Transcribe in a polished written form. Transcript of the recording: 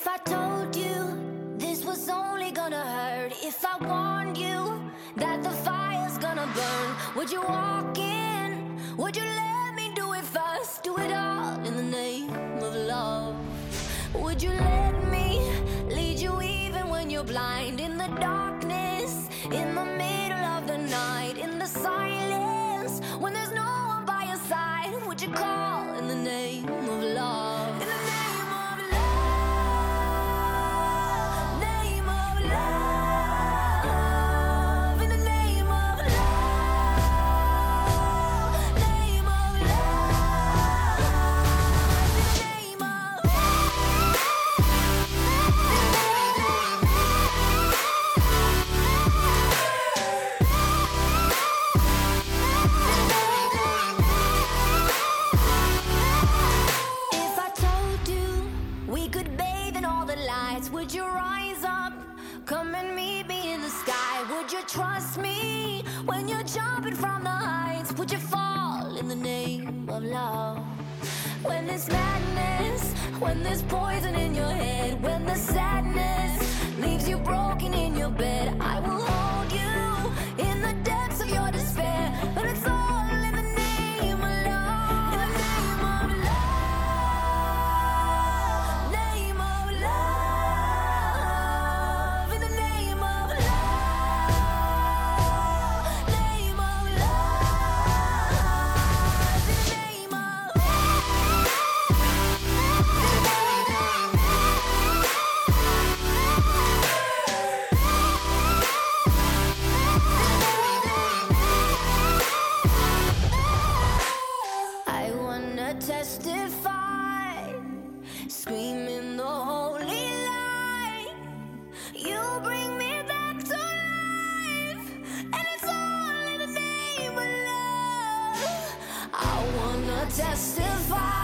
If I told you this was only gonna hurt, if I warned you that the fire's gonna burn, would you walk in? Would you let me do it first? Do it all in the name of love. Would you let me lead you even when you're blind? In the darkness, in the middle of the night, in the silence, when there's no one by your side, would you call in the name of love? In the name of love, name of love, in the name of love, name of love, in the name of If I told you we could bathe in all the lights, would you rise up? Come and meet me in the sky. Would you trust me when you're jumping from the heights? Would you fall in the name of love? When there's madness, when there's poison in your head, when the sadness leaves you broken in your bed, I will hold you in the depths of your despair. But it's all in the name of love. In the name of love, name of love, in the name of love, name of love, in the name of I wanna testify, screaming the holy light. You bring me back to life, and it's all in the name of love. I wanna testify.